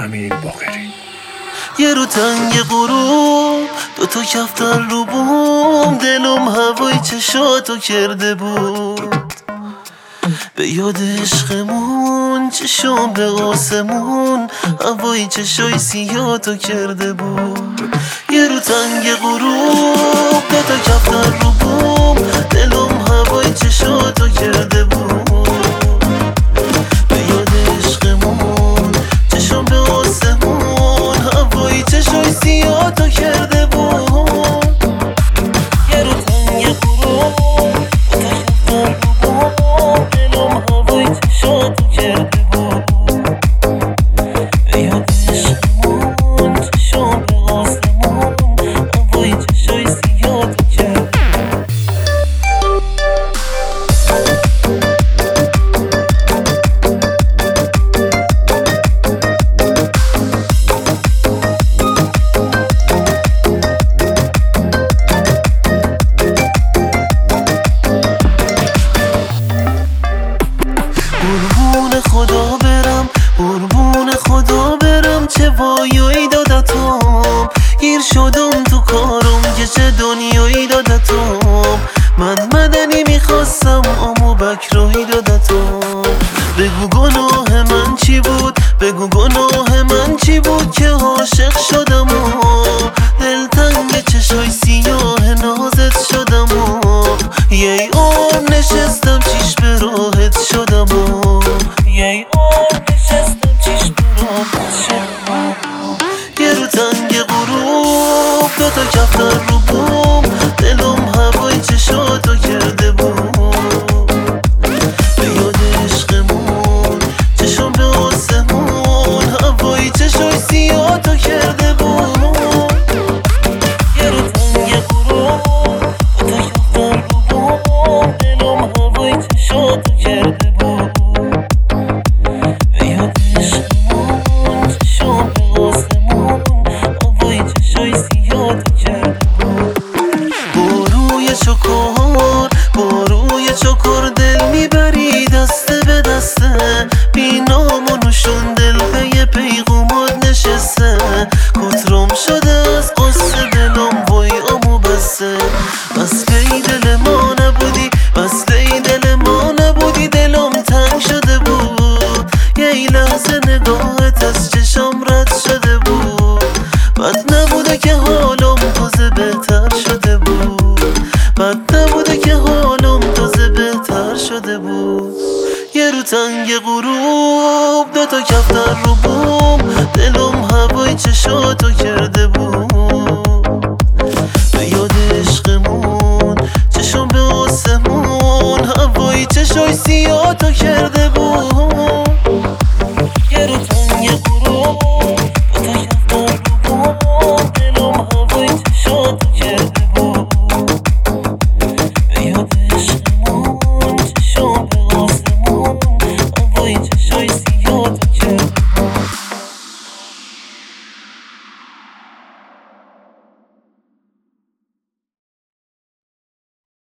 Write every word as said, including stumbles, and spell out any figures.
امین باقری. یه رو تنگ غروب دو تا کفتر رو بوم، دلم هوای چشاتو کرده بود. به یاد عشقمون چشام به آسمون، هوای چشای سیاتو کرده بود. یه رو تنگ غروب دو تا کفتر رو بوم، دلم هوای چشاتو کرده بود. به یاد عشقمون چشام به آسمون، هوای چشای سیاتو کرده بود. یه رو تنگ غروب دو تا کفتر رو بوم، دلم هوای چشاتو کرده بود. به یاد عشقمون چشام به آسمون، هوای چشای سیاتو کرده بود. قربون خدا برم، قربون خدا برم، چه وایایی دادتم. گیر شدم تو کارم که چه دنیایی دادتم. من مدنی میخواستم اما بکرایی دادتم. بگو گناه من چی بود، بگو گناه من چی بود که عاشق شدم و دلتنگ چشای سیاه نازت شدم و یه عمر نشستم چیش به راحت شدم و یه عمر نشستم چیش به راحت شدم. یه رو تنگ غروب دو تا کفتر رو بوم، دلم هوای چشاتو کرده بود. به یاد عشقمون چشم به آسمون، هوای چشای سیاتو کرده بود. یه رو تنگ غروب دو تا کفتر رو بوم، دلم هوای چشاتو کرده بود. به یاد عشقمون چشم به آسمون، هوای چشای سیاتو کرده بود. با روی چکار با روی چکار دل میبری دسته به دسته، بی نام و نشون دل پی پیغومات نشسته. کترم شده از قصه دلم وای امو بسته. بس ای دل ما نبودی، بس ای دل ما نبودی، دلم تنگ شده بود. یه لحظه نگاهت از چشم رد شده بود. بد نبوده که حالم تازه بهتر شده بود. بد نبوده که حالم تازه بهتر شده بود. یه رو تنگ غروب دو تا کفتر رو بوم، دلم هوای چشاتو کرده بود. به یاد عشقمون چشم به آسمون، هوای چشای سیاتو کرده بود.